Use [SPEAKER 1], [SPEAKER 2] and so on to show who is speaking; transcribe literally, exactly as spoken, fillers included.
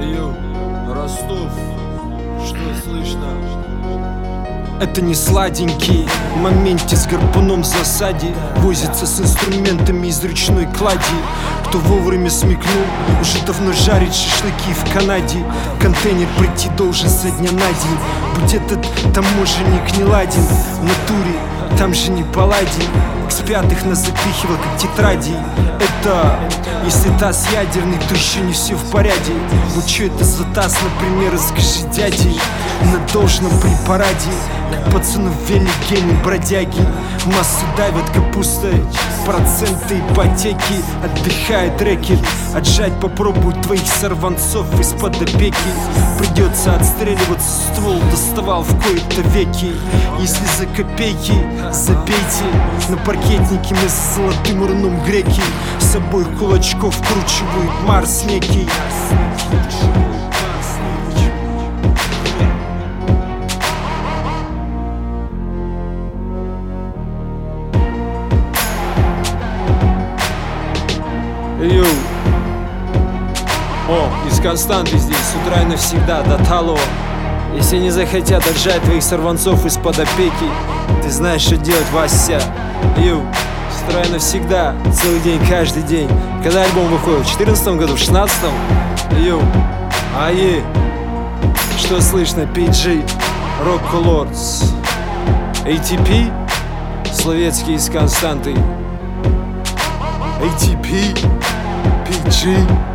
[SPEAKER 1] Йоу, Ростов, что слышно?
[SPEAKER 2] Это не сладенький в моменте с гарпуном в засаде. Возится с инструментами из ручной клади. Кто вовремя смекнул, уже давно жарит шашлыки в Канаде. Контейнер прийти должен со дня на день. Будь этот таможенник не ладен, в натуре там же не паладин. С пятых нас запихивал как тетради. Это если таз ядерный, то еще не все в порядке. Вот что это за таз, например, расскажи дяде. На должном препараде, как пацаны в велигене бродяги. Массу давят капустой, проценты ипотеки. Отдыхает рэкет, отжать попробуй твоих сорванцов из-под опеки. Придется отстреливаться, ствол доставал в кои-то веки. Если за копейки, забейте. На паркетнике мы с золотым руном греки. С собой кулачков кручивают Марс некий.
[SPEAKER 1] Йоу. О, из Константы здесь, с утра и навсегда, до Талова. Если не захотят отжать твоих сорванцов из-под опеки, ты знаешь, что делать, Вася. Йоу, с утра и навсегда, целый день, каждый день. Когда альбом выходит? В четырнадцатом году, в шестнадцатом? Йоу, ае. Что слышно? пи джи, Rock Lords, эй ти пи, Словецкий из Константы. эй ти пи, пи джи.